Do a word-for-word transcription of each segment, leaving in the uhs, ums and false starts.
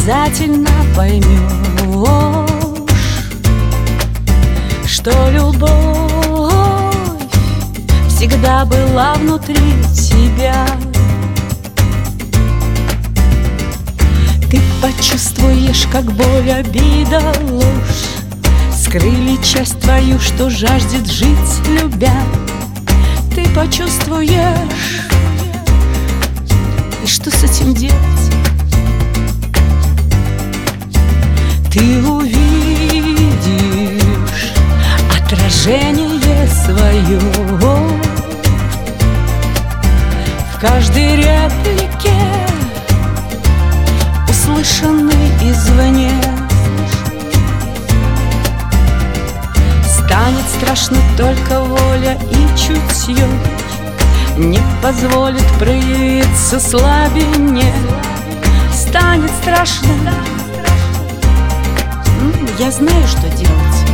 обязательно поймешь, что любовь всегда была внутри тебя. Ты почувствуешь, как боль, обида, ложь скрыли часть твою, что жаждет жить, любя. Ты почувствуешь, и что с этим делать? Ты увидишь отражение свое в каждой реплике, услышанной извне. Станет страшно только воля и чутье, не позволит проявиться слабине. Станет страшно, я знаю, что делать.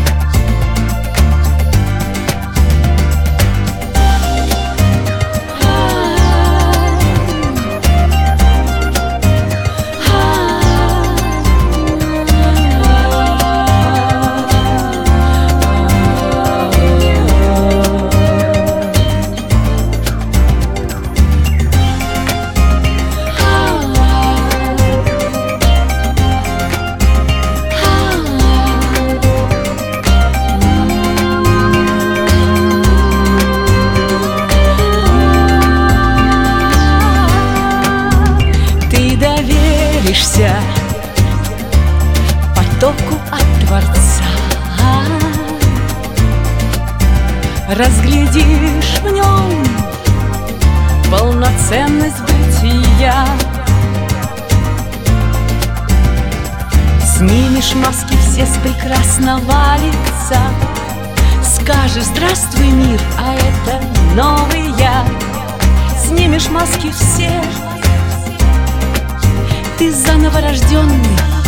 Потоку от Творца, разглядишь в нем полноценность бытия. Снимешь маски все с прекрасного лица, скажешь: здравствуй, мир, а это новый я. Снимешь маски все, ты заново рожденный.